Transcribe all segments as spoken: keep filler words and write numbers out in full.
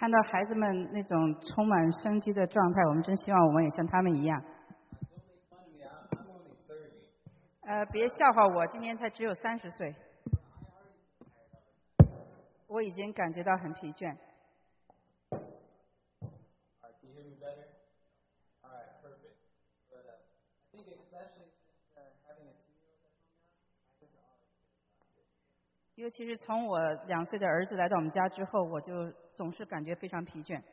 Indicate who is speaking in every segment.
Speaker 1: 看到孩子们那种充满生机的状态，我们真希望我们也像他们一样。呃，别笑话我，今年才只有三十岁，我已经感觉到很疲倦。尤其是从我两岁的儿子来到我们家之后，我就总是感觉非常疲倦。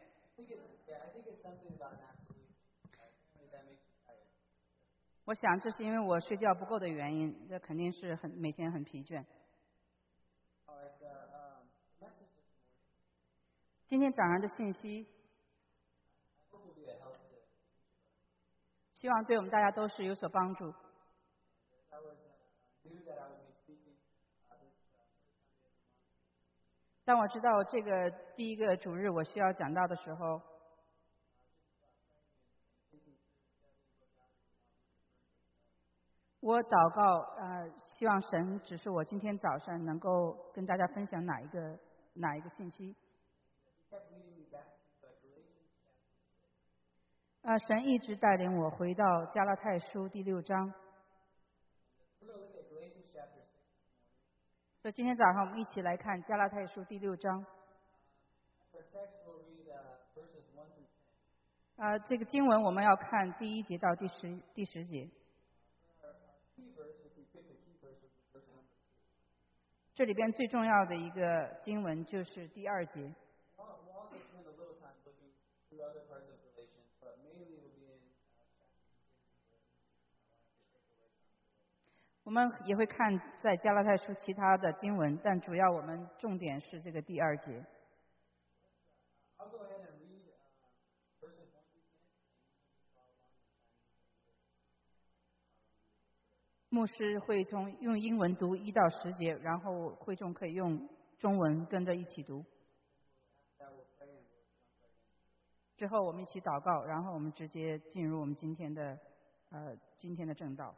Speaker 1: 我想这是因为我睡觉不够的原因，这肯定是很每天很疲倦。今天早上的信息，希望对我们大家都是有所帮助。当我知道这个第一个主日我需要讲到的时候，我祷告，呃，希望神指示我今天早上能够跟大家分享哪一个哪一个信息。呃，神一直带领我回到加拉太书第六章。所以今天早上我们一起来看加拉太书第六章。呃，这个经文我们要看第一节到第十第十节。这里边最重要的一个经文就是第二节。我们也会看在加拉太书其他的经文，但主要我们重点是这个第二节。牧师会从用英文读一到十节，然后会众可以用中文跟着一起读。之后我们一起祷告，然后我们直接进入我们今天的呃今天的正道。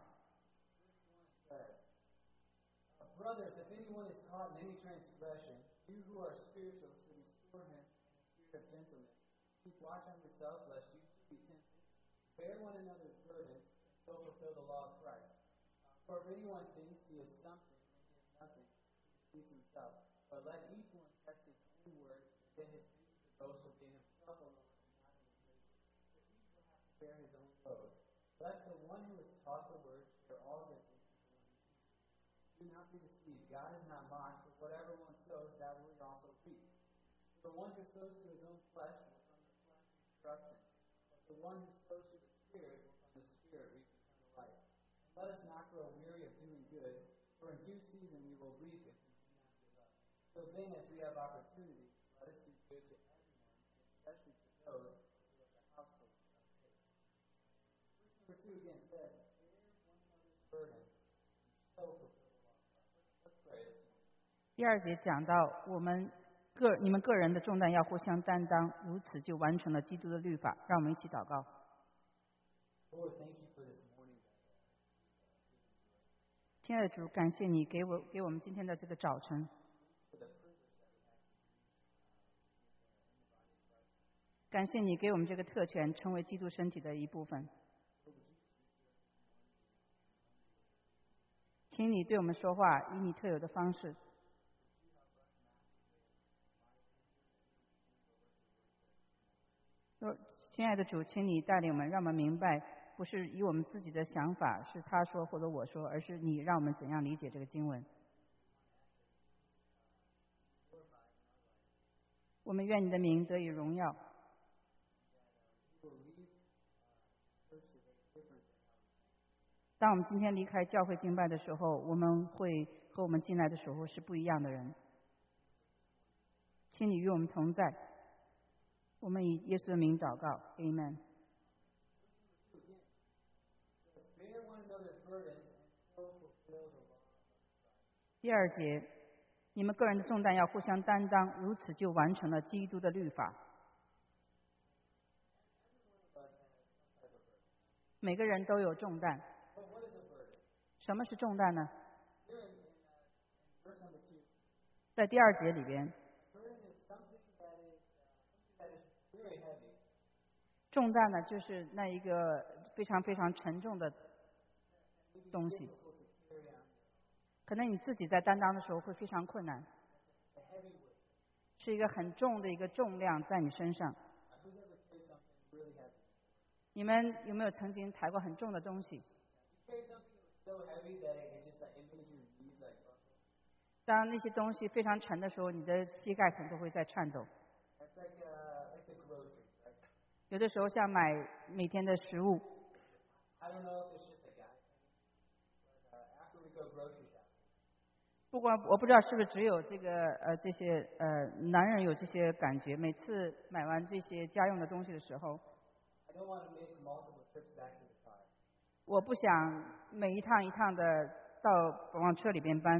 Speaker 2: Brothers, if anyone is caught in any transgression, you who are spiritual should restore him in a spirit of gentleness. Keep watch on yourself, lest you too be tempted. Bear one another's burdens, and so fulfill the law of Christ. For if anyone thinks he is something when he is nothing, he deceives himself. But let each one test his own work, that his reason to boast will be in himself alone, and not in his neighbor. For each will have to bear his own load. Let the one who is taught the word share all good things. Do not be deceived. God is not mocked, for whatever one sows, that will he also reap. The one who sows to his own flesh will from the flesh reap corruption, but the one who sows to the Spirit will from the Spirit reap eternal life. And let us not grow weary of doing good, for in due season we will reap if we do not give up. So then, as we have opportunity, let us do good to everyone, and especially to those who are the household of faith. Verse number two again says, bear one another's burden, and so fulfill.
Speaker 1: 第二节讲到我们个你们个人的重担要互相担当，如此就完成了基督的律法。让我们一起祷告。亲爱的主，感谢你给我给我们今天的这个早晨，感谢你给我们这个特权，成为基督身体的一部分。请你对我们说话，以你特有的方式。亲爱的主，请你带领我们，让我们明白，不是以我们自己的想法，是他说或者我说，而是你让我们怎样理解这个经文。我们愿你的名得以荣耀。当我们今天离开教会敬拜的时候，我们会和我们进来的时候是不一样的人。请你与我们同在。我们以耶稣的名祷告 ，Amen。第二节，你们个人的重担要互相担当，如此就完成了基督的律法。每个人都有重担。什么是重担呢？在第二节里边。 重担呢，就是那一个非常非常沉重的东西。可能你自己在担当的时候会非常困难，是一个很重的一个重量在你身上。你们有没有曾经抬过很重的东西？当那些东西非常沉的时候，你的膝盖可能都会在颤抖。有的时候像买每天的食物，不管我不知道是不是只有这个呃这些呃男人有这些感觉，每次买完这些家用的东西的时候，我不想每一趟一趟的到往车里边搬。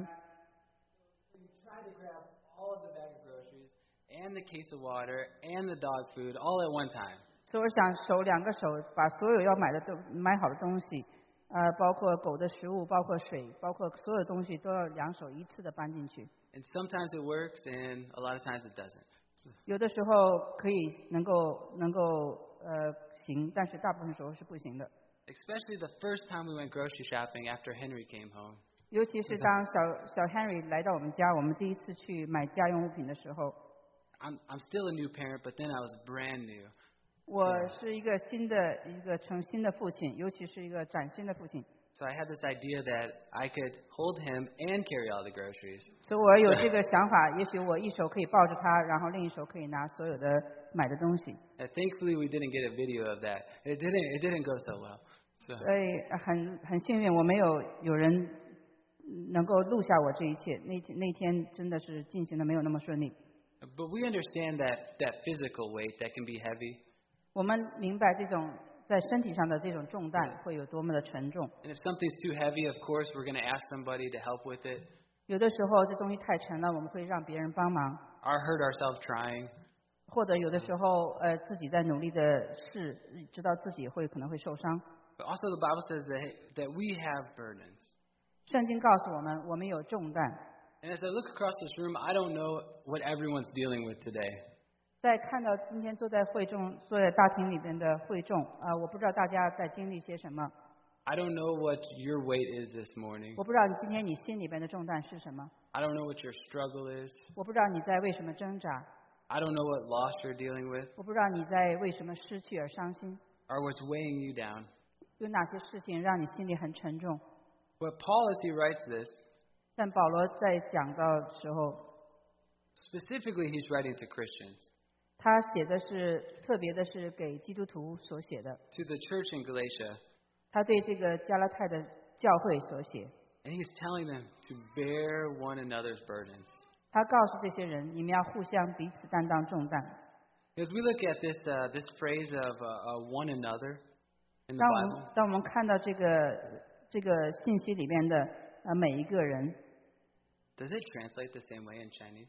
Speaker 3: And the case of water and the dog food all at one time.
Speaker 1: 所以我想手两个手把所有要买的都买好的东西，呃，包括狗的食物，包括水，包括所有东西都要两手一次的搬进去。
Speaker 3: And sometimes it works, and a lot of times it doesn't.
Speaker 1: 有的时候可以能够能够呃行，但是大部分时候是不行的。
Speaker 3: Especially the first time we went grocery shopping after Henry came home.
Speaker 1: 尤其是当小小 Henry 来到我们家，我们第一次去买家用物品的时候。
Speaker 3: I'm I'm still a new parent, but then I was brand new.
Speaker 1: 我是一个新的一个成新的父亲，尤其是一个崭新的父亲。
Speaker 3: So I had this idea that I could hold him and carry all the groceries.
Speaker 1: 所以我有这个想法，也许我一手可以抱着他，然后另一手可以拿所有的买的东西。
Speaker 3: And thankfully, we didn't get a video of that. It didn't it didn't go so well. So
Speaker 1: 所以很很幸运，我没有有人能够录下我这一切。那天那天真的是进行的没有那么顺利。
Speaker 3: but we understand that that physical weight that can be heavy.
Speaker 1: 我们明白这种在身体上的这种重担会有多么的沉重。
Speaker 3: And if something's too heavy, of course, we're going to ask somebody to help with it.
Speaker 1: 有的时候这东西太沉了，我们会让别人帮忙，
Speaker 3: Or hurt ourselves trying.
Speaker 1: 或者有的时候呃自己在努力的试，知道自己会可能会受伤。
Speaker 3: But also the Bible says that that we have burdens.
Speaker 1: 圣经告诉我们，我们有重担。
Speaker 3: And as I look across this room, I don't know what everyone's dealing with today.
Speaker 1: 在看到今天坐在会众、坐在大厅里边的会众啊、呃，我不知道大家在经历些什么。
Speaker 3: I don't know what your weight is this morning.
Speaker 1: 我不知道你今天你心里边的重担是什么。
Speaker 3: I don't know what your struggle is.
Speaker 1: 我不知道你在为什么挣扎。
Speaker 3: I don't know what loss you're dealing with
Speaker 1: 我不知道你在为什么失去而伤心。
Speaker 3: or what's weighing you down.
Speaker 1: 有哪些事情让你心里很沉重？
Speaker 3: But Paul, as he writes this,
Speaker 1: 但保罗在讲到的时候，
Speaker 3: specifically he's writing to Christians,
Speaker 1: 他写的是特别的是给基督徒所写的，
Speaker 3: to the church in Galatia,
Speaker 1: 他对这个加拉太的教会所写。
Speaker 3: and he's telling them to bear one another's burdens.
Speaker 1: 他告诉这些人，你们要互相彼此担当重担。
Speaker 3: As we look at this uh, this phrase of uh, uh, one another in the
Speaker 1: 当我
Speaker 3: Bible,
Speaker 1: 们当我们看到这个这个信息里面的呃每一个人，
Speaker 3: does it translate the same way in Chinese?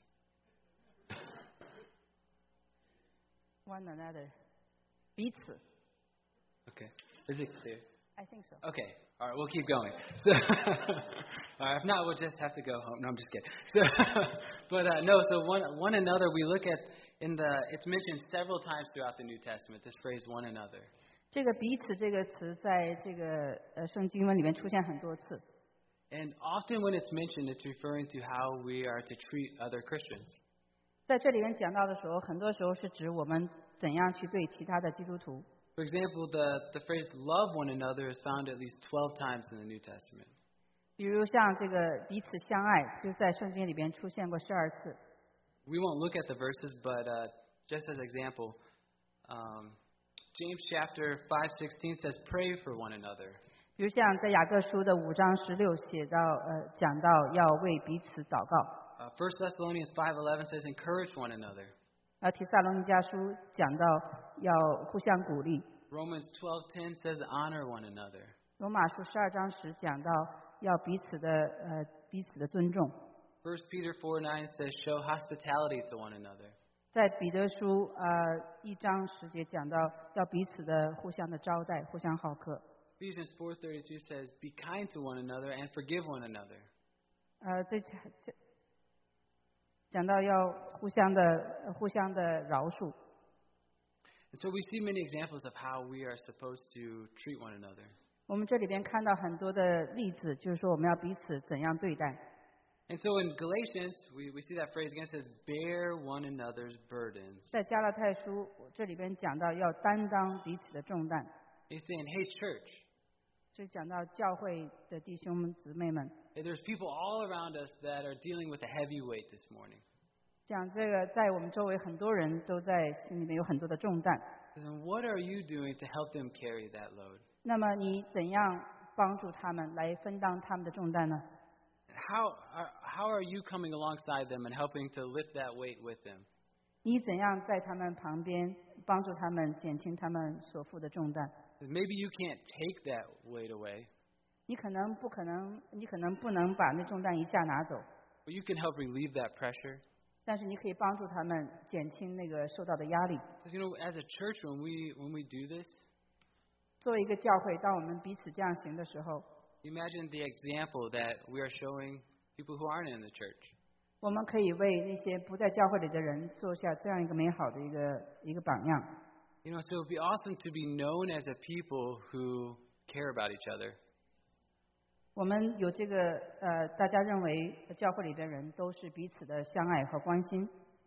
Speaker 1: one another， 彼此
Speaker 3: Okay. Is it clear?
Speaker 1: ，I think so。
Speaker 3: Okay. All right. We'll keep going. So, all right, if not, we'll just have to go home. No, I'm just kidding. So, but uh, no. So one one another. We look at in the. It's mentioned several times throughout the New Testament. This phrase, one another.
Speaker 1: 这个彼此这个词在这个呃圣经文里面出现很多次。
Speaker 3: And often when it's mentioned, it's referring to how we are to treat other Christians.
Speaker 1: 在这里面讲到的时候，很多时候是指我们怎样去对其他的基督徒。
Speaker 3: For example, the, the phrase love one another is found at least twelve times in the New Testament.
Speaker 1: 比如像这个彼此相爱，就在圣经里边出现过十二次。
Speaker 3: We won't look at the verses, but uh, just as example, um, James chapter five sixteen says, "Pray for one another."
Speaker 1: 比如像在雅各书的五章十六写到，呃，讲到要为彼此祷告。
Speaker 3: Uh, First Thessalonians five eleven says, "Encourage one another."
Speaker 1: 呃，提撒罗尼迦书讲到要互相鼓励。
Speaker 3: Romans twelve ten says, "Honor one another."
Speaker 1: 罗马书十二章十讲到要彼此的呃彼此的尊重。
Speaker 3: First Peter four nine says, "Show hospitality to one another."
Speaker 1: 在彼得书呃一章十节讲到要彼此的互相的招待，互相好客。
Speaker 3: Ephesians four thirty-two says, "Be kind to one another and forgive one another."
Speaker 1: 呃，这这讲到要互相的呃互相的饶恕。
Speaker 3: And so we see many examples of how we are supposed to treat one another.
Speaker 1: 我们这里边看到很多的例子，就是说我们要彼此怎样对待。
Speaker 3: And so in Galatians, we, we see that phrase again, it says, bear one another's burdens.
Speaker 1: 在加拉太书这里边讲到要担当彼此的重担，
Speaker 3: He's saying, hey, church,
Speaker 1: 就讲到教会的弟兄们姊妹们，
Speaker 3: hey, there's people all around us that are dealing with a heavy weight this morning.
Speaker 1: 讲这个在我们周围很多人都在心里面有很多的重担。
Speaker 3: And what are you doing to help them carry that load?
Speaker 1: 那么你怎样帮助他们来分担他们的重担呢？
Speaker 3: How are, how are you coming alongside them and helping to lift that weight with them?
Speaker 1: 你怎样在他们旁边帮助他们减轻他们所负的重担？
Speaker 3: Maybe you can't take that weight away,
Speaker 1: 你可能不可能，你可能不能把那重担一下拿走，
Speaker 3: but you can help relieve that pressure.
Speaker 1: 但是你可以帮助他们减轻那个受到的压力。
Speaker 3: Because, you know, as a church, when we, when we do this,
Speaker 1: 作为一个教会，当我们彼此这样行的时候，
Speaker 3: imagine the example that we are showing people who aren't in the church.
Speaker 1: 我们可以为那些不在教会里的人做下这样一个美好的一个一个榜样。
Speaker 3: You know, so it would be awesome to be known as a people who care about each other.
Speaker 1: 我们有这个呃，大家认为教会里的人都是彼此的相爱和关心，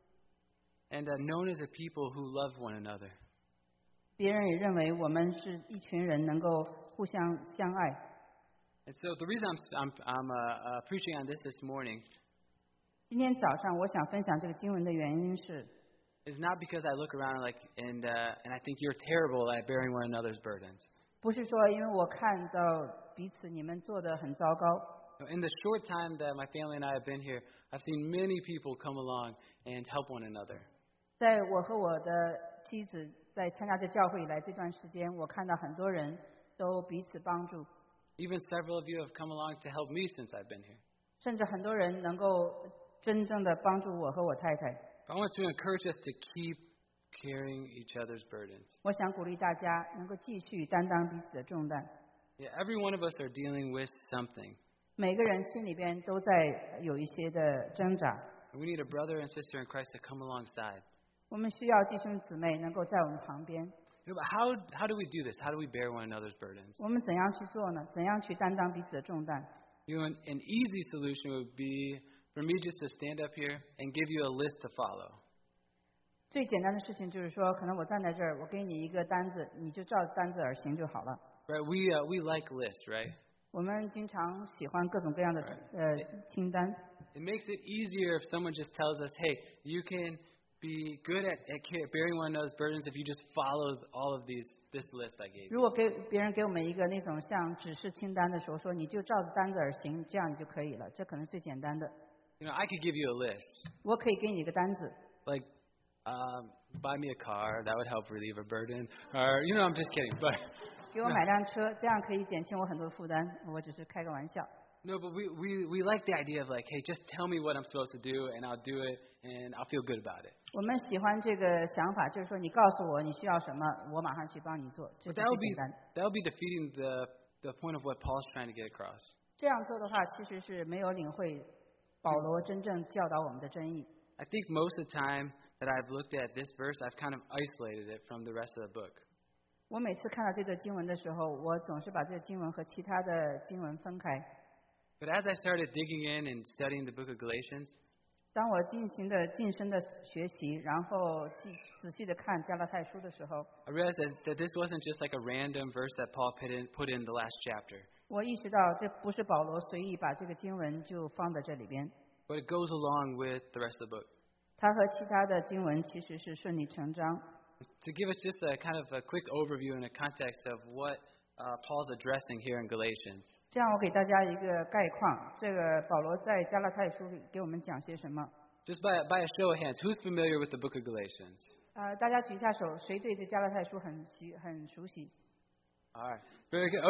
Speaker 3: And uh, known as a people who love one another.
Speaker 1: 别人也认为我们是一群人能够互相相爱。
Speaker 3: And so the reason I'm, I'm, I'm uh, uh, preaching on this this morning
Speaker 1: 今天早上我想分享这个经文的原因是，
Speaker 3: is not because I look around like and uh, and I think you're terrible at bearing one another's burdens.
Speaker 1: 不是说因为我看到彼此你们做得很糟糕。
Speaker 3: In the short time that my family and I have been here, I've seen many people come along and help one another.
Speaker 1: 在我和我的妻子在参加这教会以来这段时间，我看到很多人都彼此帮助，
Speaker 3: Even several of you have come along to help me since I've been here.
Speaker 1: 甚至很多人能够真正的帮助我和我太太。
Speaker 3: I want to encourage us to keep carrying each other's burdens.
Speaker 1: 我想鼓励大家能够继续担当彼此的重担。
Speaker 3: Yeah, every one of us are dealing with something.
Speaker 1: 每个人心里边都在有一些的挣扎，
Speaker 3: And we need a brother and sister in Christ to come alongside.
Speaker 1: 我们需要弟兄姊妹能够在我们旁边。
Speaker 3: You know, but how how do we do this? How do we bear one another's burdens?
Speaker 1: 我们怎样去做呢？怎样去担当彼此的重担？
Speaker 3: You know, an, an easy solution would be for me just to stand up here and give you a list to follow.
Speaker 1: 最简单的事情就是说，可能我站在这儿，我给你一个单子，你就照单子而行就好了。
Speaker 3: Right? We uh, we like lists, right?
Speaker 1: 我们经常喜欢各种各样的呃清单。
Speaker 3: It makes it easier if someone just tells us, "Hey, you can be good at, at ca- bearing one another's burdens if you just follow all of these this list I gave you."
Speaker 1: 如果给别人给我们一个那种像指示清单的时候，说你就照着单子而行，这样就可以了，这可能最简单的。
Speaker 3: You know, I could give you a list,
Speaker 1: 我可以给你一个单子，
Speaker 3: like um, buy me a car, that would help relieve a burden, or you know, I'm just kidding, but
Speaker 1: 给我买辆车，这样可以减轻我很多负担。我只是开个玩笑。
Speaker 3: no, but we, we we like the idea of like, hey, just tell me what I'm supposed to do, and I'll do it, and I'll feel good about it.
Speaker 1: 我们喜欢这个想法，就是说你告诉我你需要什么，我马上去帮你做，这
Speaker 3: But
Speaker 1: 是
Speaker 3: that
Speaker 1: 最
Speaker 3: would
Speaker 1: 简
Speaker 3: be
Speaker 1: 单。
Speaker 3: that would be defeating the the point of what Paul's trying to get across.
Speaker 1: 这样做的话，其实是没有领会保罗真正教导我们的真意。
Speaker 3: I think most of the time that I've looked at this verse, I've kind of isolated it from the rest of the book.
Speaker 1: 我每次看到这个经文的时候，我总是把这个经文和其他的经文分开。
Speaker 3: But as I started digging in and studying the book of Galatians,
Speaker 1: 当我进行的晋升的学习，然后仔仔细的看加拉太书的时候，
Speaker 3: I realized that, that this wasn't just like a random verse that Paul put in, put in the last chapter,
Speaker 1: 我意识到这不是保罗随意把这个经文就放在这里边，
Speaker 3: but it goes along with the rest of the book.
Speaker 1: 它和其他的经文其实是顺理成章。
Speaker 3: To give us just a kind of a quick overview and a context of what uh, Paul's addressing here in Galatians.
Speaker 1: 这样，我给大家一个概况，这个保罗在加拉太书里给我们讲些什么？
Speaker 3: Just by, by a show of hands, who's familiar with the book of Galatians?
Speaker 1: 呃，大家举一下手，谁对这加拉太书很习很熟悉？
Speaker 3: All right, very good.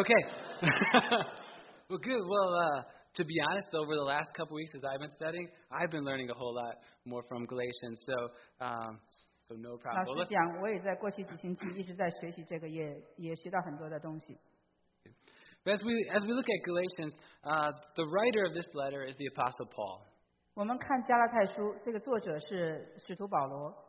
Speaker 3: Okay. Well, good. Well, uh, to be honest, over the last couple weeks as I've been studying, I've been learning a whole lot more from Galatians. So, um, so no
Speaker 1: 老
Speaker 3: problem. Well,
Speaker 1: 实讲，我也在过去几星期一直在学习这个，也也学到很多的东西。
Speaker 3: But as we as we look at Galatians, uh, the writer of this letter is the Apostle Paul.
Speaker 1: 我们看加拉太书，这个作者是使徒保罗。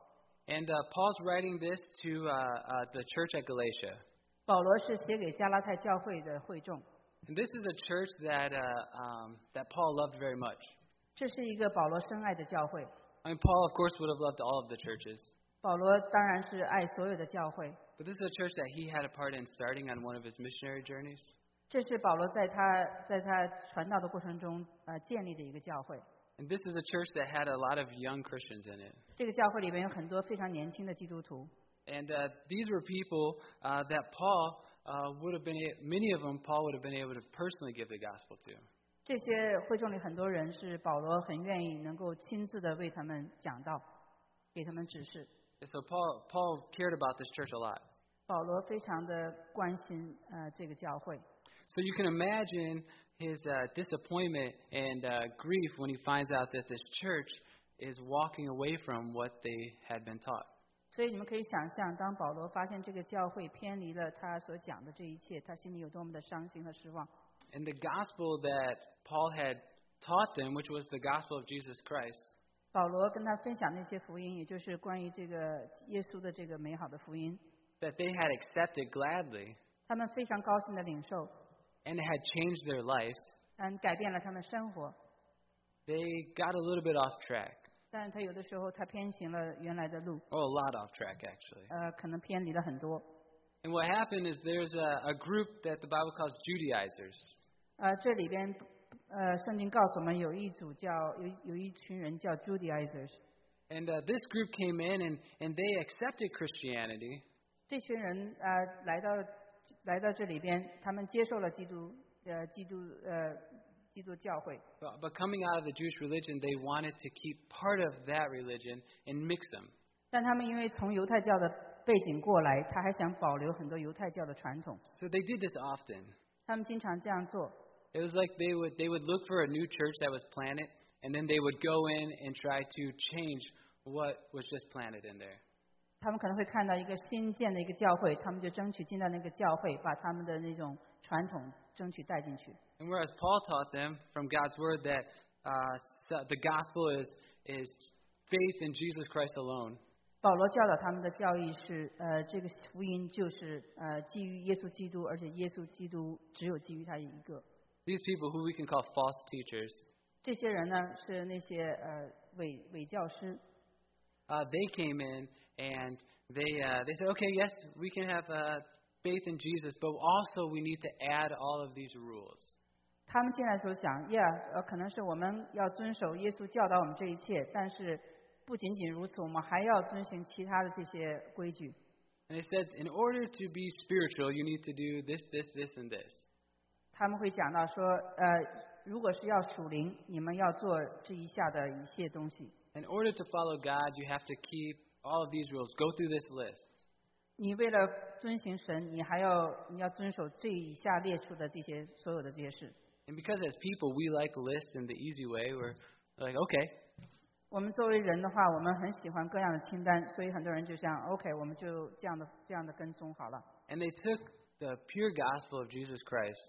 Speaker 3: And uh, Paul's writing this to uh, uh, the church at Galatia.
Speaker 1: 保罗是写给加拉太教会的会众，
Speaker 3: And this is a church that uh, um, that Paul loved very much.
Speaker 1: 这是一个保罗深爱的教会。
Speaker 3: I mean, Paul, of course, would have loved all of the churches.
Speaker 1: 保罗当然是爱所有的教会，
Speaker 3: But this is a church that he had a part in starting on one of his missionary journeys.
Speaker 1: 这是保罗在他在他传道的过程中呃建立的一个教会。
Speaker 3: And this is a church that had a lot of young Christians in it.
Speaker 1: 这个教会里面有很多非常年轻的基督徒，
Speaker 3: And uh, these were people uh, that Paul uh, would have been, a- many of them, Paul would have been able to personally give the gospel to.
Speaker 1: 这些会众里很多人是保罗很愿意能够亲自的为他们讲道，给他们指示。
Speaker 3: And so Paul, Paul cared about this church a lot.
Speaker 1: 保罗非常的关心呃这个教会，
Speaker 3: So you can imagine his uh, disappointment and uh, grief when he finds out that this church is walking away from what they had been taught.
Speaker 1: 所以你们可以想象，当保罗发现这个教会偏离了他所讲的这一切，他心里有多么的伤心和失望。
Speaker 3: And the gospel that Paul had taught them, which was the gospel of Jesus Christ,
Speaker 1: 保罗跟他分享那些福音，也就是关于这个耶稣的这个美好的福音，
Speaker 3: that they had accepted gladly
Speaker 1: 他们非常高兴的领受，
Speaker 3: and it had changed their lives,
Speaker 1: 嗯，改变了他们生活。
Speaker 3: they got a little bit off track.
Speaker 1: 但是他有的时候他偏行了原来的路，
Speaker 3: Oh, a lot off track, actually.
Speaker 1: 呃，可能偏离了很多。
Speaker 3: And what happened is there's a, a group that the Bible calls Judaizers.
Speaker 1: 呃，这里边，呃，圣经告诉我们有一组叫有有一群人叫 Judaizers，
Speaker 3: And uh, this group came in and, and they accepted Christianity,
Speaker 1: 这群人呃来到来到这里边，他们接受了基督呃基督呃基督教会，
Speaker 3: but, but coming out of the Jewish religion, they wanted to keep part of that religion and mix them.
Speaker 1: 但他们因为从犹太教的背景过来，他还想保留很多犹太教的传统，
Speaker 3: So they did this often.
Speaker 1: 他们经常这样做。
Speaker 3: It was like they would they would look for a new church that was planted, and then they would go in and try to change what was just planted in there.
Speaker 1: 他们可能会看到一个新建的一个教会，他们就争取进到那个教会，把他们的那种传统争取带进去。
Speaker 3: And whereas Paul taught them from God's word that uh, so- the gospel is is faith in Jesus Christ alone,
Speaker 1: 保罗教导他们的教义是，呃，这个福音就是呃基于耶稣基督，而且耶稣基督只有基于他一个。
Speaker 3: these people who we can call false teachers,
Speaker 1: 这些人呢是那些呃伪伪教师，
Speaker 3: uh, they came in and they uh, they said, okay, yes, we can have uh, faith in Jesus, but also we need to add all of these rules.
Speaker 1: 他们进来的时候想，呀，呃，可能是我们要遵守耶稣教导我们这一切，但是不仅仅如此，我们还要遵循其他的这些规矩。
Speaker 3: And they said, in order to be spiritual, you need to do this, this, this, and this.
Speaker 1: 他们会讲到说，呃，如果是要属灵，你们要做这一下的一切东西。
Speaker 3: In order to follow God, you have to keep all of these rules. Go through this list.
Speaker 1: 你为了遵行神，你还要你要遵守这以下列出的这些所有的这些事。
Speaker 3: And because as people, we like lists and the easy way. We're like, okay,
Speaker 1: 我们作为人的话，我们很喜欢各样的清单，所以很多人就想 OK，我们就这样的这样的跟踪好了。
Speaker 3: and they took the pure gospel of Jesus Christ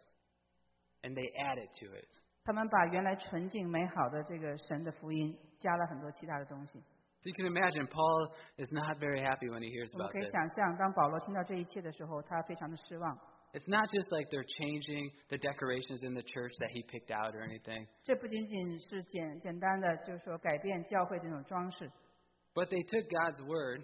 Speaker 3: and they added to it.
Speaker 1: 他们把原来纯净美好的这个神的福音加了很多其他的东西。
Speaker 3: So you can imagine Paul is not very happy when he hears
Speaker 1: 我们
Speaker 3: about
Speaker 1: 可以
Speaker 3: this.
Speaker 1: 想象，当保罗听到这一切的时候，他非常的失望。
Speaker 3: It's not just like they're changing the decorations in the church that he picked out or anything,
Speaker 1: 这不仅仅是简简单的，就是说改变教会这种装饰，
Speaker 3: but they took God's word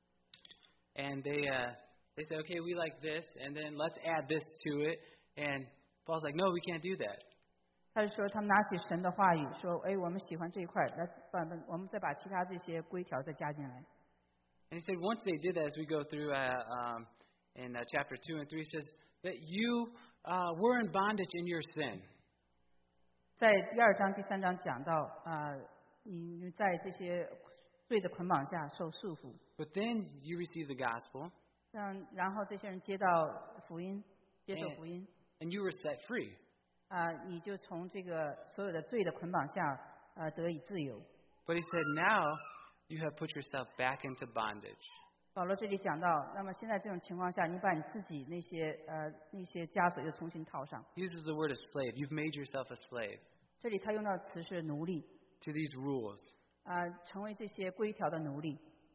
Speaker 3: and they uh, they said, okay, we like this, and then let's add this to it. And Paul's like, no, we can't do that.
Speaker 1: 他就说他们拿起神的话语说，哎，我们喜欢这一块，来把我们再把其他这些规条再加进来。
Speaker 3: And he said once they did that, as we go through uh, um, in uh, chapter two and three, it says that you uh, were in bondage in your sin.
Speaker 1: 在第二章、第三章讲到，啊、你在这些罪的捆绑下受束缚，
Speaker 3: But then you receive the gospel,
Speaker 1: 让然后这些人接到福音，接受福音，
Speaker 3: and you were set free.
Speaker 1: 啊、你就从这个所有的罪的捆绑下，啊、得以自由。
Speaker 3: But he said now you have put yourself back into bondage.
Speaker 1: 保罗这里讲到，那么现在这种情况下，你把你自己那些呃那些枷锁又重新套上。
Speaker 3: He uses the word of slave. You've made yourself a slave
Speaker 1: 这里他用到的词是奴隶，
Speaker 3: to these rules.
Speaker 1: 啊、成为这些规条的奴隶。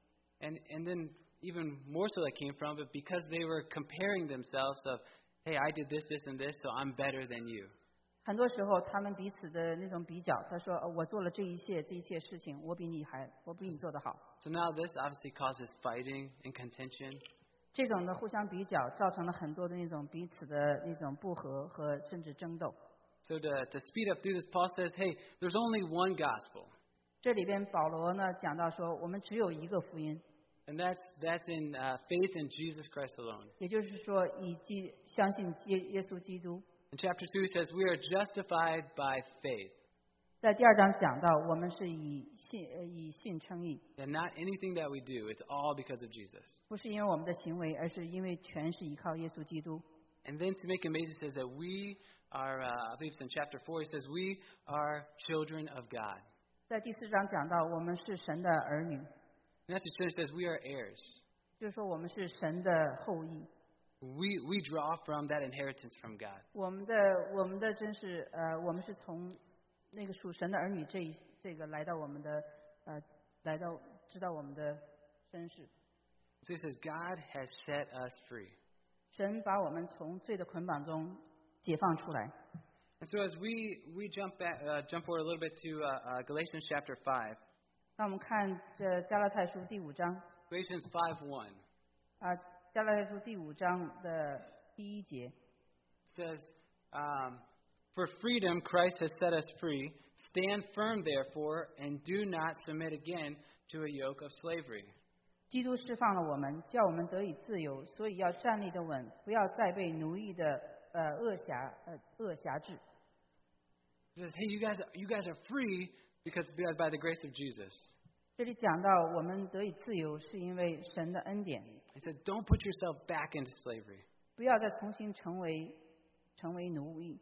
Speaker 3: and and then even more so that came from, but because they were comparing themselves of, hey, I did this, this, and this, so I'm better than you.
Speaker 1: 很多时候，他们彼此的那种比较，他说：“呃我做了这一切这一切事情，我比你还，我比你做得好。”
Speaker 3: So now this obviously causes fighting and contention.
Speaker 1: 这种的互相比较，造成了很多的那种彼此的那种不和和甚至争斗。
Speaker 3: So to, to speed up through this, Paul says, hey, there's only one gospel.
Speaker 1: 这里边保罗呢讲到说，我们只有一个福音，
Speaker 3: And that's, that's in uh, faith in Jesus Christ alone.
Speaker 1: 也就是说，以基相信耶耶稣基督。
Speaker 3: In chapter two, it says, we are justified by faith.
Speaker 1: 在第二章讲到，我们是以信呃以信称义，
Speaker 3: And not anything that we do, it's all because of Jesus.
Speaker 1: 不是因为我们的行为，而是因为全是依靠耶稣基督。
Speaker 3: And then to make it amazing, it says that we are, uh, I believe it's in chapter four, it says, we are children of God.
Speaker 1: 在第四章讲到，我们是神的儿女，
Speaker 3: And that's what it says, we are heirs.
Speaker 1: 就是说我们是神的后裔。
Speaker 3: We, we draw from that inheritance from God.
Speaker 1: 我们的我们的真是呃，我们是从那个属神的儿女这一这个来到我们的呃，来到知道我们的身世。
Speaker 3: So it says, God has set us free.
Speaker 1: 神把我们从罪的捆绑中解放出来。
Speaker 3: And so as we, we jump back, uh, jump forward a little bit to uh, uh, Galatians chapter five.
Speaker 1: 那我们看这加拉太书第五章
Speaker 3: Galatians five one
Speaker 1: 啊，加拉太书第五章的第一节。
Speaker 3: says, um, for freedom Christ has set us free. Stand firm, therefore, and do not submit again to a yoke of slavery.
Speaker 1: 基督释放了我们，叫我们得以自由，所以要站立得稳，不要再被奴役的呃恶辖呃恶辖制。
Speaker 3: It says, hey, you guys, you guys are free because by the grace of Jesus.
Speaker 1: 这里讲到我们得以自由，是因为神的恩典。
Speaker 3: He said, don't put yourself back into slavery.
Speaker 1: 不要再重新成为成为奴役，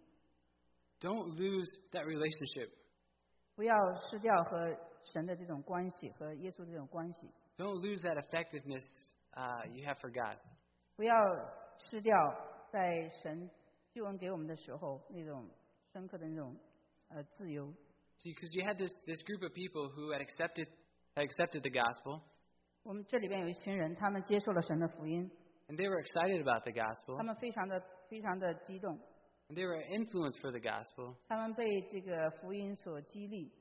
Speaker 3: Don't lose that relationship.
Speaker 1: 不要失掉和神的这种关系，和耶稣这种关系，
Speaker 3: Don't lose that effectiveness uh, you have for God.
Speaker 1: 不要失掉在神救恩给我们的时候那种深刻的那种呃自由。
Speaker 3: See, because you had this, this group of people who had accepted, had accepted the gospel,
Speaker 1: 我们这里边有一群人，他们接受了神的福音，
Speaker 3: and they were excited about the gospel,
Speaker 1: 他们非常的非常的激动，
Speaker 3: and they were influenced for the gospel.
Speaker 1: 他们被这个福音所激励。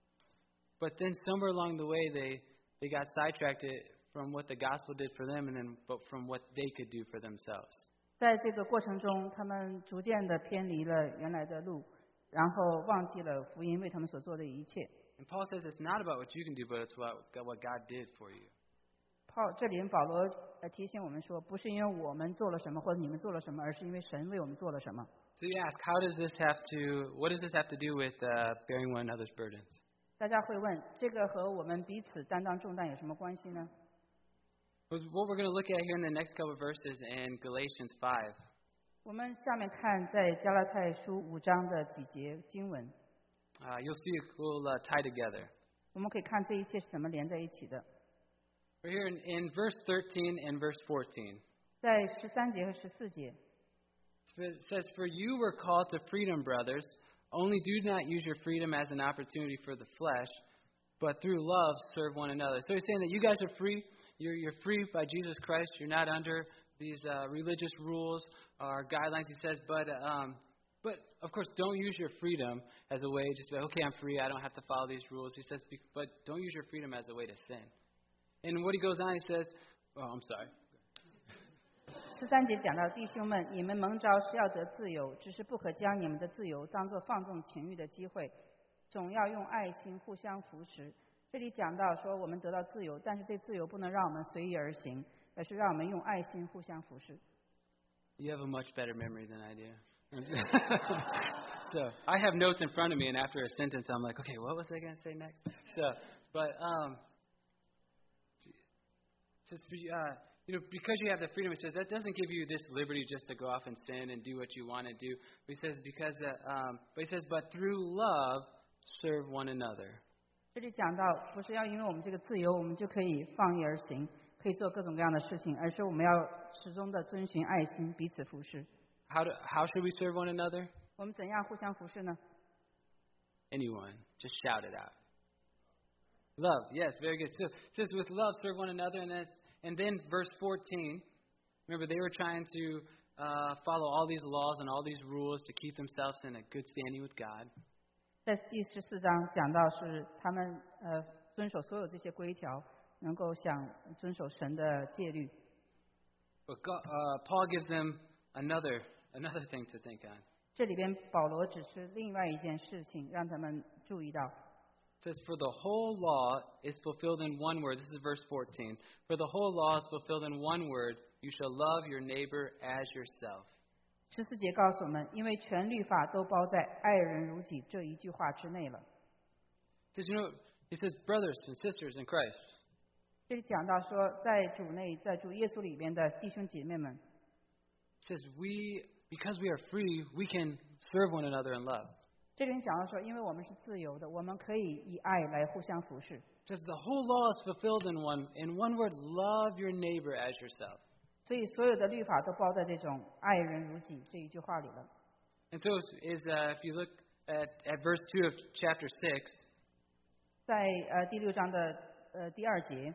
Speaker 3: But then somewhere along the way, they, they got sidetracked from what the gospel did for them, and then but from what they could do for themselves.
Speaker 1: 在这个过程中，他们逐渐的偏离了原来的路，然后忘记了福音为他们所做的一切。
Speaker 3: And Paul says it's not about what you can do, but it's what, what God did for you.
Speaker 1: 保这里保罗呃提醒我们说，不是因为我们做了什么或者你们做了什么，而是因为神为我们做了什么。
Speaker 3: So you ask, how does this have to? What does this have to do with uh, bearing one another's burdens?
Speaker 1: 大家会问，这个和我们彼此担当重担有什么关系呢？
Speaker 3: Because what we're going to look at here in the next couple of verses in Galatians five.
Speaker 1: 我们下面看在加拉太书五章的几节经文，
Speaker 3: Uh, you'll see it will uh, tie together.
Speaker 1: 我们可以看这一切是怎么连在一起的。
Speaker 3: We're here in, in verse thirteen and verse fourteen.
Speaker 1: 在十三节和十四节，
Speaker 3: It says, "For you were called to freedom, brothers. Only do not use your freedom as an opportunity for the flesh, but through love serve one another." So he's saying that you guys are free. You're, you're free by Jesus Christ. You're not under these uh, religious rules or guidelines. He says, but um, but of course, don't use your freedom as a way just to be, okay, I'm free. I don't have to follow these rules. He says, but don't use your freedom as a way to sin. And what he goes on, he says, oh, I'm sorry.
Speaker 1: 十三节讲到弟兄们，你们蒙召是要得自由，只是不可将你们的自由当作放纵情欲的机会，总要用爱心互相扶持。这里讲到说，我们得到自由，但是这自由不能让我们随意而行，而是让我们用爱心互相扶持。
Speaker 3: You have a much better memory than I do. So I have notes in front of me, and after a sentence, I'm like, okay, what was I going to say next? So, but um, it says, uh, you know, because you have the freedom, it says that doesn't give you this liberty just to go off and sin and do what you want to do. But he says because, uh, um, but he says, but through love, serve one another.
Speaker 1: 这里讲到，不是要因为我们这个自由，我们就可以放逸而行，可以做各种各样的事情，而是我们要始终的遵循爱心，彼此服侍。
Speaker 3: How do, how should we serve one another?
Speaker 1: 我们怎样互相服侍呢？
Speaker 3: Anyone, just shout it out. Love, yes, very good. So it says, with love, serve one another. And then, and then verse fourteen, remember, they were trying to uh, follow all these laws and all these rules to keep themselves in a good standing with God.
Speaker 1: 在第十四章讲到是他们呃遵守所有这些规条，能够想遵守神的戒律。
Speaker 3: But God, uh, Paul gives them another another thing to think on.
Speaker 1: 这里边保罗指出另外一件事情，让他们注意到。
Speaker 3: It says, for the whole law is fulfilled in one word. This is verse fourteen. For the whole law is fulfilled in one word. You shall love your neighbor as yourself.
Speaker 1: 十四节告诉我们，因为全律法都包在爱人如己这一句话之内了。
Speaker 3: It says, you know, he says, brothers and sisters in Christ.
Speaker 1: 这里讲到说，在主内，在主耶稣里边的弟兄姐妹们，
Speaker 3: It says, we, because we are free, we can serve one another in love.
Speaker 1: 这里面讲到说，因为我们是自由的，我们可以以爱来互相服侍。
Speaker 3: It says, the whole law is fulfilled in one, in one word, love your neighbor as yourself.
Speaker 1: 所以所有的律法都包在这种爱人如己这一句话里了。
Speaker 3: And so is, uh, if you look at, at verse two of chapter six,
Speaker 1: 在呃第六章的呃第二节，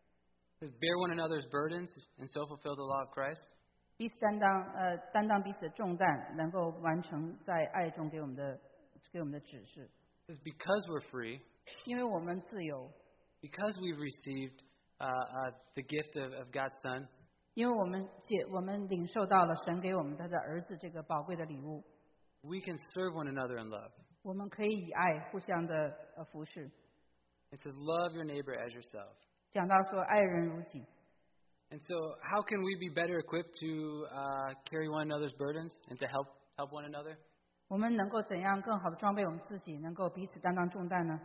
Speaker 3: it says, bear one another's burdens and so fulfill the law of Christ.
Speaker 1: 彼此担当呃担当彼此的重担，能够完成在爱中给我们的给我们的指示。
Speaker 3: It says, because we're free,
Speaker 1: 因为我们自由，
Speaker 3: because we've received uh, uh, the gift of, of God's Son,
Speaker 1: 因为我们解我们领受到了神给我们他的儿子这个宝贵的礼物，
Speaker 3: we can serve one another in love.
Speaker 1: 我们可以以爱互相的呃服侍。
Speaker 3: It says, love your neighbor as yourself.
Speaker 1: 讲到说爱人如己，
Speaker 3: And so how can we be better equipped to uh, carry one another's burdens and to help, help one another?
Speaker 1: 我们能够怎样更好的装备我们自己，能够彼此担当重担呢？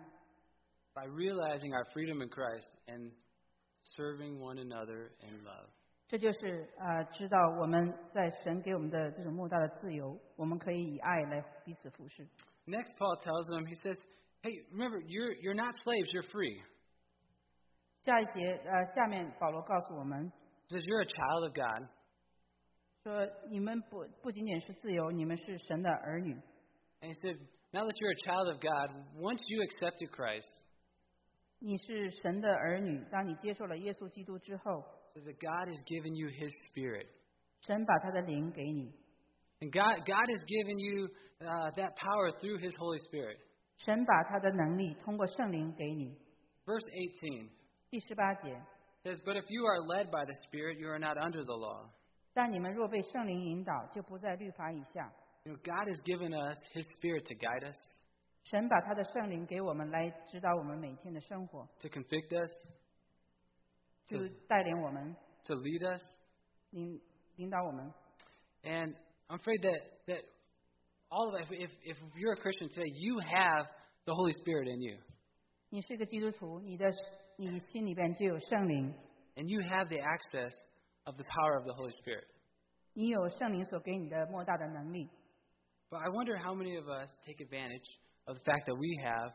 Speaker 3: By realizing our freedom in Christ and serving one another in love.
Speaker 1: 这就是呃，知道我们在神给我们的这种莫大的自由，我们可以以爱来彼此服侍。
Speaker 3: Next, Paul tells them, he says, hey, remember, you're, you're not slaves, you're free.
Speaker 1: 下一节呃，下面保罗告诉我们
Speaker 3: He says, you're a child of God.
Speaker 1: 说，你们不不仅仅是自由，你们是神的儿女。
Speaker 3: And he said, now that you're a child of God, once you accepted Christ,
Speaker 1: 你是神的儿女，当你接受了耶稣基督之后，
Speaker 3: it says that God has given you his spirit.
Speaker 1: 神把他的灵给你，
Speaker 3: And God, God has given you uh, that power through his Holy Spirit.
Speaker 1: 神把他的能力通过圣灵给你。
Speaker 3: Verse eighteen
Speaker 1: 第十八节，
Speaker 3: says, but if you are led by the Spirit, you are not under the law.
Speaker 1: 但你们若被圣灵引导，就不在律法以下。
Speaker 3: You know, God has given us his Spirit to guide us,
Speaker 1: 神把他的圣灵给我们，来指导我们每天的生活，
Speaker 3: to convict us,
Speaker 1: 就带领我们，
Speaker 3: to lead us.
Speaker 1: 领领导我们。
Speaker 3: And I'm afraid that, that all of us, if, if you're a Christian today, you have the Holy Spirit in you.
Speaker 1: 你是个基督徒，你的你心里边就有圣灵，
Speaker 3: And you have the access of the power of the Holy Spirit.
Speaker 1: 你有圣灵所给你的莫大的能力。
Speaker 3: But I wonder how many of us take advantage of the fact that we have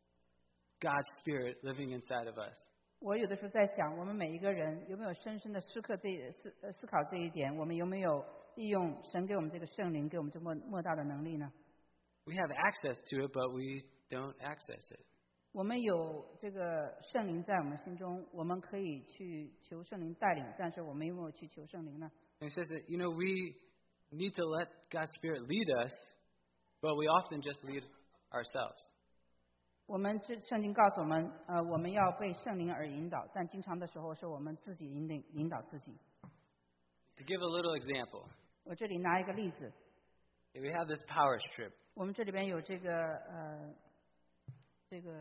Speaker 3: God's Spirit living inside of us.
Speaker 1: 我有的时候在想，我们每一个人有没有深深的思刻这思呃思考这一点？我们有没有利用神给我们这个圣灵，给我们这莫莫大的能力呢？
Speaker 3: We have access to it, but we don't access it.
Speaker 1: 我们有这个圣灵在我们心中，我们可以去求圣灵带领，但是我们有没有去求圣灵呢？
Speaker 3: And it says that, you know, we need to let God's Spirit lead us, but we often just lead ourselves.
Speaker 1: 我们这圣经告诉我们，呃，我们要被圣灵而引导，但经常的时候是我们自己引领引导自己。
Speaker 3: To give a little example,
Speaker 1: 我这里拿一个例子，
Speaker 3: we have this power strip.
Speaker 1: 我们这里边有这个呃，这个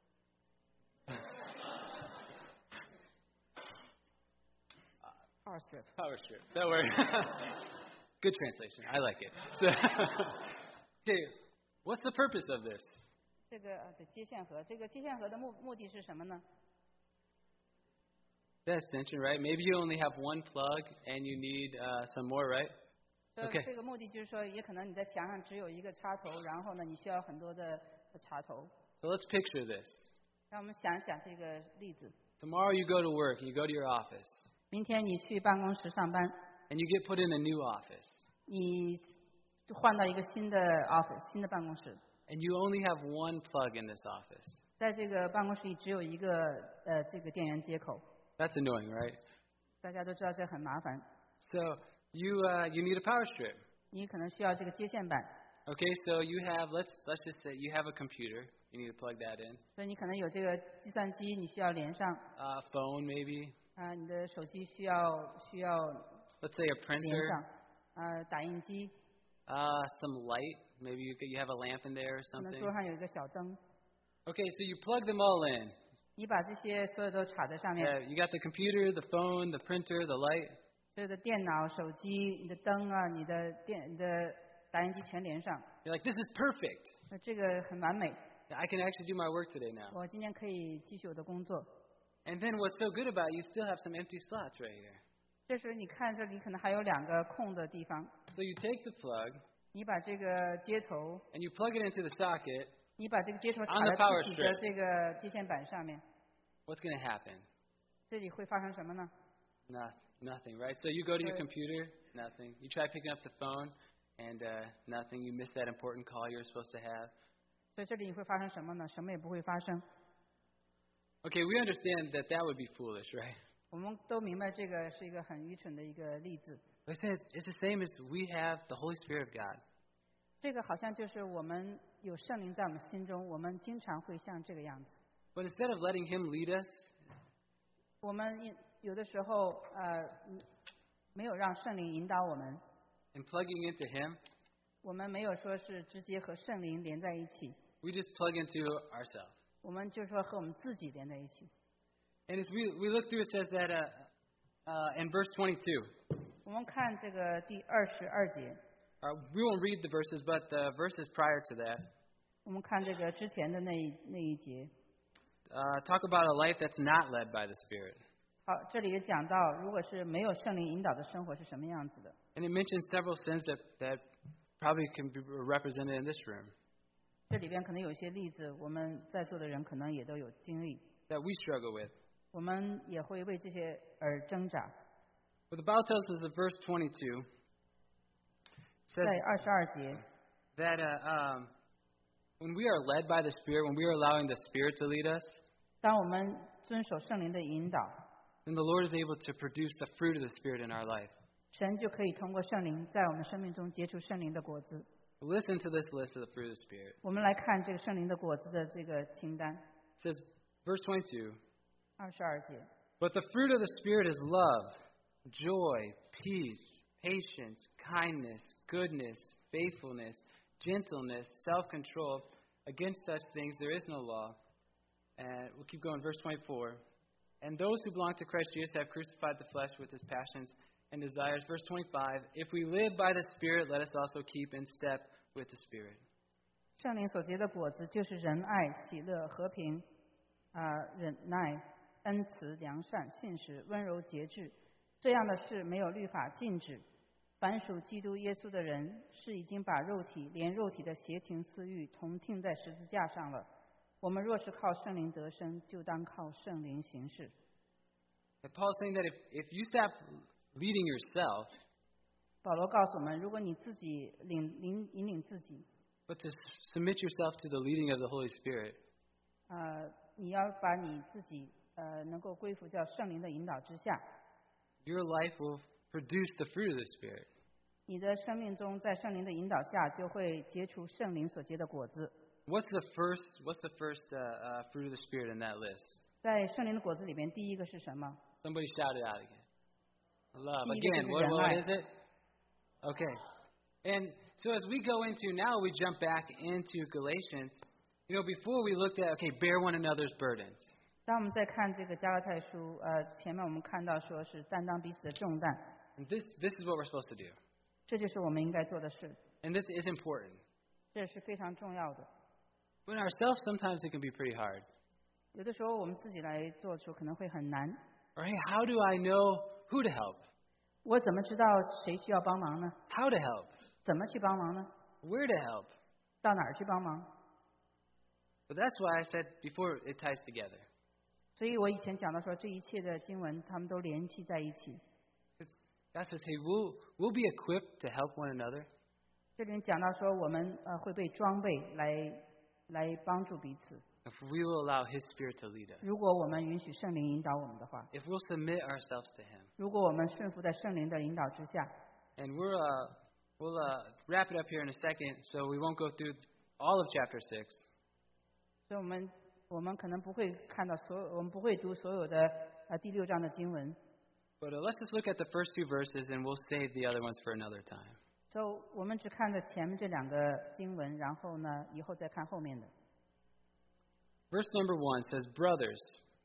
Speaker 1: power strip。
Speaker 3: Power strip. That word. Good translation. I like it. So, okay, what's the purpose of this?
Speaker 1: 这个呃，对接线盒，这个接线盒的目目的是什么呢？
Speaker 3: That extension, right? Maybe you only have one plug and you need uh, some more, right?
Speaker 1: 这
Speaker 3: Okay.
Speaker 1: 这个目的就是说，也可能你在墙上只有一个插头，然后呢，你需要很多的插头。
Speaker 3: So let's picture this.
Speaker 1: 让我们想想这个例子。
Speaker 3: Tomorrow you go to work, you go to your office,
Speaker 1: 明天你去办公室上班，
Speaker 3: and you get put in a new office,
Speaker 1: 你换到一个新的 office 新的办公室，
Speaker 3: and you only have one plug in this office.
Speaker 1: 在这个办公室里只有一个呃这个电源接口，
Speaker 3: That's annoying, right?
Speaker 1: 大家都知道这很麻烦。
Speaker 3: So you uh, you need a power strip.
Speaker 1: 你可能需要这个接线板，
Speaker 3: Okay, so you have let's let's just say you have a computer. You need to plug that in.
Speaker 1: 所以你可能有这个计算机，你需要连上
Speaker 3: Uh, phone maybe.
Speaker 1: 啊、你的手机需要需要
Speaker 3: Let's say a
Speaker 1: 连
Speaker 3: printer.
Speaker 1: 上，呃，打印机，
Speaker 3: Uh, some light. Maybe you could, you have a lamp in there or
Speaker 1: 可能
Speaker 3: something.
Speaker 1: 桌上有一个小灯，
Speaker 3: Okay, so you plug them all in.
Speaker 1: 你把这些所有都插在上面，
Speaker 3: Uh, you got the computer, the phone, the printer, the light.
Speaker 1: 所有的电脑、手机、你的灯啊、你的电、你的打印机全连上，
Speaker 3: You're like, this is perfect.
Speaker 1: 那这个很完美。
Speaker 3: I can actually do my work today now.
Speaker 1: 我今天可以继续我的工作。
Speaker 3: And then what's so good about it, you still have some empty slots right here.
Speaker 1: 这时你看这里可能还有两个空的地方，
Speaker 3: So you take the plug
Speaker 1: 你把这个接头，
Speaker 3: and you plug it into the socket.
Speaker 1: 你把这个接头插
Speaker 3: On the
Speaker 1: 在
Speaker 3: power
Speaker 1: 自己的
Speaker 3: strip
Speaker 1: 这个接线板上面，
Speaker 3: What's going to happen?
Speaker 1: 这里会发生什么呢？
Speaker 3: No, nothing, right? So you go to your
Speaker 1: Right.
Speaker 3: computer, nothing. You try picking up the phone, and uh, nothing. You miss that important call you were supposed to have.
Speaker 1: 所以这里会发生什么呢？什么也不会发生。
Speaker 3: Okay, we understand that that would be foolish, right?
Speaker 1: 我们都明白这个是一个很愚蠢的一个例子。
Speaker 3: But I said it's the same as we have the Holy Spirit of God.
Speaker 1: 这个好像就是我们有圣灵在我们心中，我们经常会像这个样子。
Speaker 3: But instead of letting Him lead us,
Speaker 1: 我们有有的时候呃嗯没有让圣灵引导我们，
Speaker 3: and plugging into Him,
Speaker 1: 我们没有说是直接和圣灵连在一起，
Speaker 3: we just plug into ourselves.
Speaker 1: 我们就说和我们自己连在一起。
Speaker 3: And as we, we look through, it says that uh, uh, in verse twenty-two,
Speaker 1: 我们看这个第二十二节，
Speaker 3: uh, we won't read the verses, but the verses prior to that
Speaker 1: 我们看这个之前的那一那一节。
Speaker 3: uh, talk about a life that's not led by the Spirit.
Speaker 1: 好，这里也讲到，如果是没有圣灵引导的生活是什么样子的。
Speaker 3: And it mentions several sins that, that probably can be represented in this room
Speaker 1: 这里边可能有一些例子，我们在座的人可能也都有经历，
Speaker 3: that we struggle with.
Speaker 1: 我们也会为这些而挣扎。
Speaker 3: What the Bible tells us in verse twenty-two
Speaker 1: 在
Speaker 3: says
Speaker 1: 二十二节，
Speaker 3: that uh, um, when we are led by the Spirit, when we are allowing the Spirit to lead us,
Speaker 1: 当我们遵守圣灵的引导，
Speaker 3: then the Lord is able to produce the fruit of the Spirit in our life.
Speaker 1: 神就可以通过圣灵在我们生命中结出圣灵的果子。
Speaker 3: Listen to this list of the fruit of the Spirit.
Speaker 1: 我们来看这个圣灵的果子的这个清单，
Speaker 3: It says, verse twenty-two,
Speaker 1: 二十二节。
Speaker 3: but the fruit of the Spirit is love, joy, peace, patience, kindness, goodness, faithfulness, gentleness, self-control. Against such things there is no law. And we'll keep going. Verse twenty-four. And those who belong to Christ Jesus have crucified the flesh with its passions and desires. Verse twenty-five. If we live by the Spirit, let us also keep in step with the Spirit.
Speaker 1: 圣灵所结的果子就是仁爱、喜乐、和平、啊、忍耐、恩慈、良善、信实、温柔、节制。这样的事没有律法禁止。凡属基督耶稣的人，是已经把肉体连肉体的邪情私欲同钉在十字架上了。我们若是靠圣灵得生，就当靠圣灵行事。
Speaker 3: And Paul's saying that if, if you stop leading yourself,
Speaker 1: 保罗告诉我们，如果你自己领领引领自己，
Speaker 3: but to submit yourself to the leading of the Holy Spirit,
Speaker 1: 呃，你要把你自己呃能够归服叫圣灵的引导之下，
Speaker 3: your life will produce the fruit of the Spirit.
Speaker 1: 你的生命中在圣灵的引导下，就会结出圣灵所结的果子。
Speaker 3: What's the first? What's the first uh, uh, fruit of the Spirit in that list?
Speaker 1: 在圣灵的果子里面，第一个是什么？
Speaker 3: Somebody shout it out again. Love.
Speaker 1: 第一个
Speaker 3: Again,
Speaker 1: 就是
Speaker 3: what,
Speaker 1: 仁
Speaker 3: what
Speaker 1: 爱。
Speaker 3: is it? Okay. And so as we go into, now we jump back into Galatians. You know, before we looked at, okay, bear one another's burdens.
Speaker 1: 当我们在看这个加拉太书，呃，前面我们看到说是担当彼此的重担，
Speaker 3: And this, this is what we're supposed to do.
Speaker 1: 这就是我们应该做的事，
Speaker 3: And this is important.
Speaker 1: 这是非常重要的。
Speaker 3: But ourselves, sometimes it can be pretty hard.
Speaker 1: 有的时候我们自己来做出可能会很难。
Speaker 3: Or, hey, how do I know who to help?
Speaker 1: 我怎么知道谁需要帮忙呢？
Speaker 3: How to help?
Speaker 1: 怎么去帮忙呢？
Speaker 3: Where to help?
Speaker 1: 到哪儿去帮忙？
Speaker 3: But that's why I said before it ties together.
Speaker 1: 所以我以前讲到说，这一切的经文他们都联系在一起。
Speaker 3: Because God says, hey, we'll, we'll be equipped to help one another.
Speaker 1: 这里面讲到说，我们呃会被装备来来帮助彼此。
Speaker 3: if we will allow His Spirit to lead us,
Speaker 1: 如果我们允许圣灵引导我们的话，
Speaker 3: if we'll submit ourselves to Him.
Speaker 1: 如果我们顺服在圣灵的引导之下，
Speaker 3: And we're, uh, we'll uh, wrap it up here in a second, so we won't go through all of chapter six.
Speaker 1: 所以我们我们可能不会看到所有，我们不会读所有的呃第六章的经文。
Speaker 3: But uh, let's just look at the first two verses, and we'll save the other ones for another time.
Speaker 1: 所以我们只看着前面这两个经文，然后呢，以后再看后面的。
Speaker 3: Verse number one says, Brothers,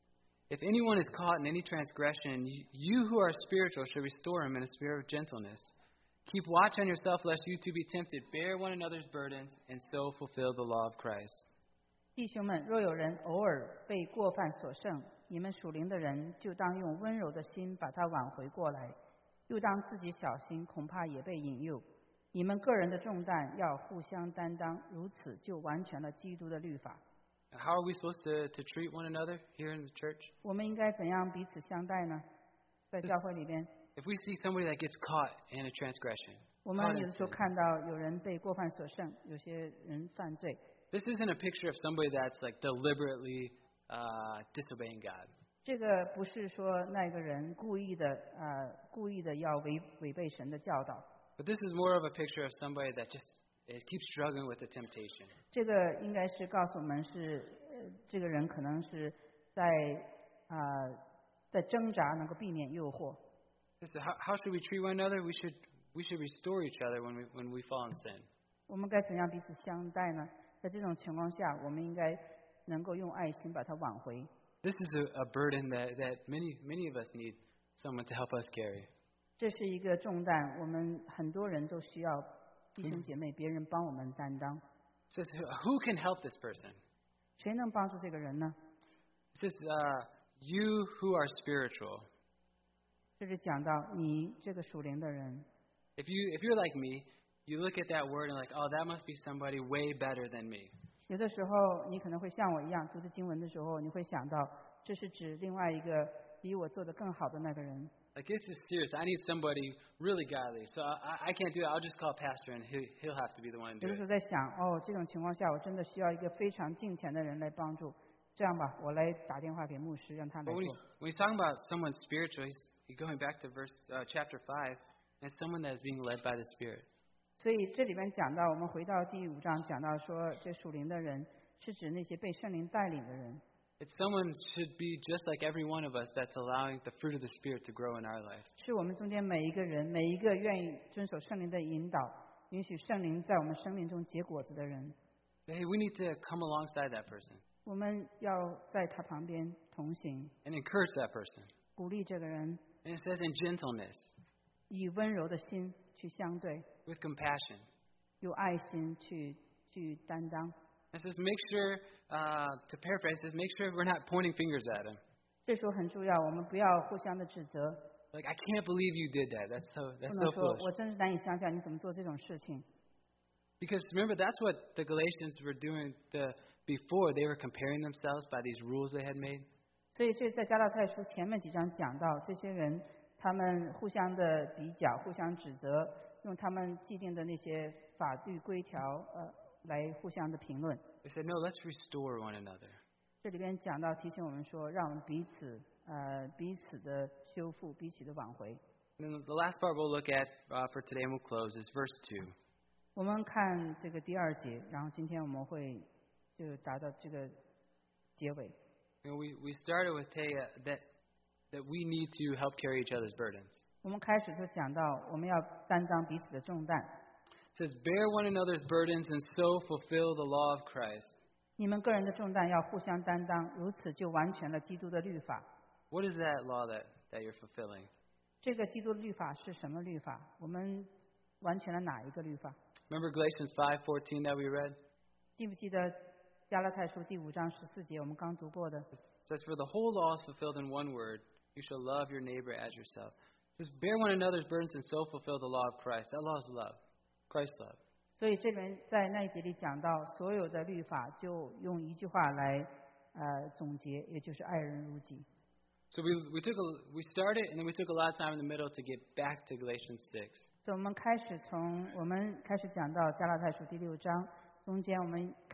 Speaker 3: if anyone is caught in any transgression, you, you who are spiritual should restore him in a spirit of gentleness. Keep watch on yourself, lest you too be tempted. Bear one another's burdens, and so fulfill the law of Christ.
Speaker 1: 弟兄们，若有人偶尔被过犯所胜，你们属灵的人就当用温柔的心把他挽回过来，又当自己小心，恐怕也被引诱。你们个人的重担要互相担当，如此就完全了基督的律法。
Speaker 3: How are we supposed to, to treat one another here in the church?
Speaker 1: 我们应该怎样彼此相待呢？在教会里边，
Speaker 3: If we see somebody that gets caught in a transgression,
Speaker 1: 我
Speaker 3: caught
Speaker 1: 们
Speaker 3: in
Speaker 1: 有的时候
Speaker 3: sin,
Speaker 1: 看到有人被过犯所胜，有些人犯罪。
Speaker 3: this isn't a picture of somebody that's like deliberately uh, disobeying God.
Speaker 1: 这个不是说那个人故意的，呃，故意的要违违背神的教导。
Speaker 3: But this is more of a picture of somebody that just is, keeps struggling with the temptation.
Speaker 1: 这个应该是告诉我们是，呃，这个人可能是在啊、呃在挣扎，能够避免诱惑。
Speaker 3: This is how, how should we treat one another? We should we should restore each other when we when we fall in sin.
Speaker 1: 我们该怎样彼此相待呢？在这种情况下，我们应该能够用爱心把它挽回。
Speaker 3: This is a, a burden that, that many many of us need someone to help us carry.
Speaker 1: 这是一个重担，我们很多人都需要弟兄姐妹、别人帮我们担当。
Speaker 3: It says, who can help this person?
Speaker 1: 谁能帮助这个人呢？
Speaker 3: It says, uh, you who are spiritual.
Speaker 1: 这是讲到你这个属灵的人。
Speaker 3: If you if you're like me, you look at that word and like, oh, that must be somebody way better than me.
Speaker 1: 有的时候，你可能会像我一样，读着经文的时候，你会想到，这是指另外一个比我做得更好的那个人。
Speaker 3: Like, this is serious. I need somebody really godly. So I, I can't do it. I'll just call Pastor, and he, he'll have to be the one to
Speaker 1: 有
Speaker 3: do
Speaker 1: 的时
Speaker 3: it.
Speaker 1: 候在想，哦，这种情况下，我真的需要一个非常敬虔的人来帮助。这样吧，我来打电话给牧师，让他来
Speaker 3: But when, he,
Speaker 1: 做。
Speaker 3: when he's talking about someone spiritual, he's, he's going back to verse uh, chapter five, and someone that is being led by the Spirit.
Speaker 1: 所以这里边讲到，我们回到第五章，讲到说，这属灵的人是指那些被圣灵带领的人。
Speaker 3: It's someone should be just like every one of us that's allowing the fruit of the Spirit to grow in our lives.
Speaker 1: 是我们中间每一个人，每一个愿意遵守圣灵的引导，允许圣灵在我们生命中结果子的人。
Speaker 3: Hey, we need to come alongside that person
Speaker 1: 我们要在他旁边同行，
Speaker 3: and encourage that person.
Speaker 1: 鼓励这个人，
Speaker 3: And it says in gentleness,
Speaker 1: 以温柔的心去相对，
Speaker 3: with compassion.
Speaker 1: 有爱心去去担当。
Speaker 3: It says make sure, uh, to paraphrase, it says make sure we're not pointing fingers at him.
Speaker 1: 这时候很重要，我们不要互相的指责，
Speaker 3: Like, I can't believe you did that. That's so
Speaker 1: 不
Speaker 3: that's
Speaker 1: 能
Speaker 3: so
Speaker 1: 说
Speaker 3: foolish.
Speaker 1: 我真是难以想象你怎么做这种事情。
Speaker 3: Because remember, that's what the Galatians were doing the, before. They were comparing themselves by these rules they had made.
Speaker 1: 所以这在加拉太书前面几章讲到，这些人他们互相的比较、互相指责，用他们既定的那些法律规条，呃，来互相的评论。
Speaker 3: They said, no, let's restore one another.
Speaker 1: 这里边讲到提醒我们说，让我们彼此呃彼此的修复，彼此的挽回。
Speaker 3: And then the last part we'll look at uh, for today and we'll close is verse two.
Speaker 1: 我们看这个第二节，然后今天我们会就达到这个结尾。
Speaker 3: You know, we, we started with hey, uh, that, that we need to help carry each other's burdens.
Speaker 1: 我们开始就讲到，我们要担当彼此的重担。
Speaker 3: It says, bear one another's burdens and so fulfill the law of Christ.
Speaker 1: 你们个人的重担要互相担当，如此就完全了基督的律法。
Speaker 3: What is that law that, that you're fulfilling?
Speaker 1: 这个基督律法是什么律法？我们完全了哪一个律法？
Speaker 3: Remember Galatians five fourteen that we read?
Speaker 1: 记不记得加拉太书第五章十四节我们刚读过的？
Speaker 3: It says, for the whole law is fulfilled in one word, you shall love your neighbor as yourself. It says, bear one another's burdens and so fulfill the law of Christ. That law is love. Christ's love.
Speaker 1: 所以这边在那一节里讲到，所有的律法就用一句话来呃总结，也就是爱人如己。
Speaker 3: So we, we, took a, we started and then we took a lot of time in the middle to get back to Galatians six.
Speaker 1: 所以我们开始从我们开始讲到加拉太书第六章，中间我们看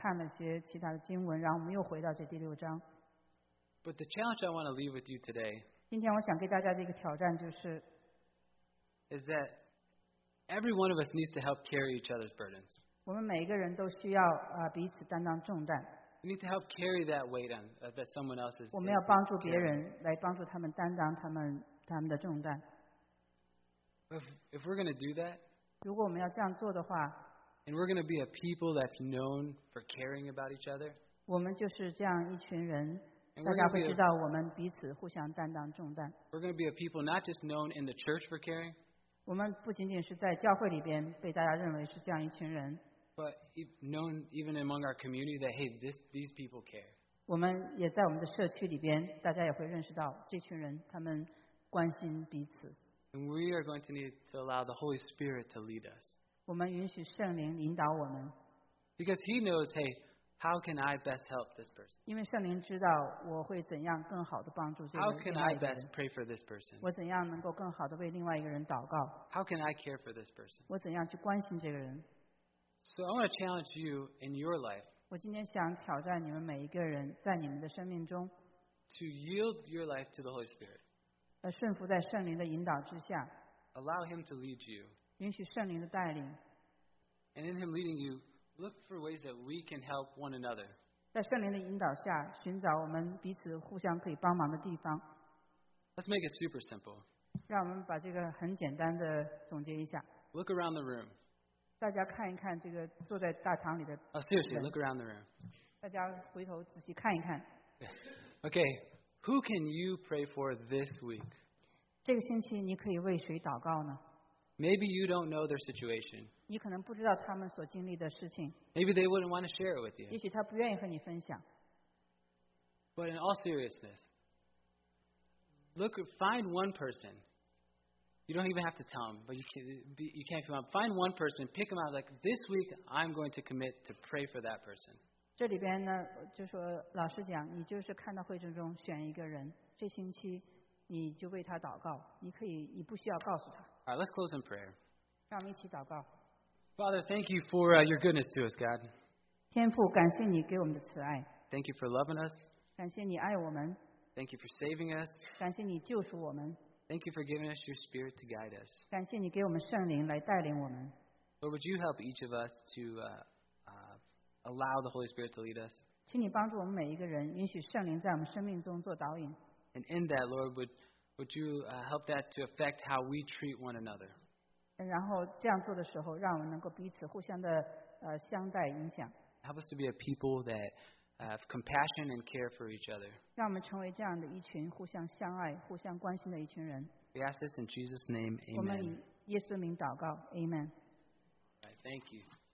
Speaker 1: 看了些其他的经文，然后我们又回到这第六章。
Speaker 3: But the challenge I want to leave with you today
Speaker 1: 今天我想给大家的一个挑战就是，
Speaker 3: is that every one of us needs to help carry each other's burdens.
Speaker 1: 我们每一个人都需要啊彼此担当重担，
Speaker 3: We need to help carry that weight on uh, that someone else is.
Speaker 1: 我
Speaker 3: is
Speaker 1: 们要帮助别
Speaker 3: carrying.
Speaker 1: 人来帮助他们担当他们他们的重担。
Speaker 3: If if we're going to do that,
Speaker 1: 如果我们要这样做的话，
Speaker 3: and we're going to be a people that's known for caring about each other,
Speaker 1: 我们就是这样一群人，
Speaker 3: and
Speaker 1: 大
Speaker 3: we're
Speaker 1: 家
Speaker 3: going to
Speaker 1: 会
Speaker 3: be
Speaker 1: 知
Speaker 3: a,
Speaker 1: 道我们彼此互相担当重担。
Speaker 3: we're going to be a people not just known in the church for caring,
Speaker 1: 我们不仅仅是在教会里边被大家认为是这样一群人，
Speaker 3: but e- known even among our community that hey, this these people care.
Speaker 1: 我们也在我们的社区里边，大家也会认识到这群人他们关心彼此。
Speaker 3: And we are going to need to allow the Holy Spirit to lead us.
Speaker 1: 我们允许圣灵引导我们，
Speaker 3: Because He knows, hey, how can I best help this person?
Speaker 1: 因为圣灵知道我会怎样更好的帮助这
Speaker 3: How
Speaker 1: 个
Speaker 3: can
Speaker 1: 另外
Speaker 3: I
Speaker 1: 一个
Speaker 3: best
Speaker 1: 人，
Speaker 3: pray for this person?
Speaker 1: 我怎样能够更好的为另外一个人祷告，
Speaker 3: How can I care for this person?
Speaker 1: 我怎样去关心这个人。
Speaker 3: So I want to challenge you in your life
Speaker 1: 我今天想挑战你们每一个人，在你们的生命中，
Speaker 3: to yield your life to the Holy Spirit.
Speaker 1: 呃，顺服在圣灵的引导之下，
Speaker 3: Allow Him to lead you.
Speaker 1: 允许圣灵的带领，
Speaker 3: And in Him leading you, look for ways that we can help one another.
Speaker 1: 在圣灵的引导下，寻找我们彼此互相可以帮忙的地方。
Speaker 3: Let's make it super simple.
Speaker 1: 让我们把这个很简单的总结一下。
Speaker 3: Look around the room.
Speaker 1: 大家看一看这个坐在大堂里的，
Speaker 3: Oh, seriously, look around the room.
Speaker 1: 大家回头仔细看一看。
Speaker 3: Okay, who can you pray for this week?
Speaker 1: 这个星期你可以为谁祷告呢？
Speaker 3: Maybe you don't know their situation.
Speaker 1: 你可能不知道他们所经历的事情，
Speaker 3: Maybe they wouldn't want to share it with
Speaker 1: 也
Speaker 3: you.
Speaker 1: 许他不愿意和你分享。
Speaker 3: But in all seriousness, look, find one person. You don't even have to tell them, but you can be, you can't come out. Find one person, pick them out. Like this week, I'm going to commit to pray for that person.
Speaker 1: 这里边呢，就说老实讲，你就是看到会众中选一个人，这星期你就为他祷告。你可以，你不需要告诉他。
Speaker 3: All right, let's close in prayer.
Speaker 1: 让我们一起祷告。
Speaker 3: Father, thank you for uh, your goodness to us, God.
Speaker 1: 天父，感谢你给我们的慈爱，
Speaker 3: Thank you for loving us.
Speaker 1: 感谢你爱我们，
Speaker 3: Thank you for saving us.
Speaker 1: 感谢你救赎我们，
Speaker 3: Thank you for giving us your Spirit to guide us.
Speaker 1: 感谢你给我们圣灵来带领我们。
Speaker 3: Lord, would you help each of us to uh, uh, allow the Holy Spirit to lead us?
Speaker 1: 请你帮助我们每一个人，允许圣灵在我们生命中做导引。
Speaker 3: And in that, Lord, would would you uh, help that to affect how we treat one another?
Speaker 1: 然后这样做的时候，让我们能够彼此互相的呃相待影响，
Speaker 3: Help us to be a people that have compassion and care for each other.
Speaker 1: 让我们成为这样的一群互相相爱、互相关心的一群人。
Speaker 3: We ask this in Jesus' name.
Speaker 1: 我们
Speaker 3: Amen.
Speaker 1: 以耶稣名祷告 ，Amen。
Speaker 3: All right, thank you.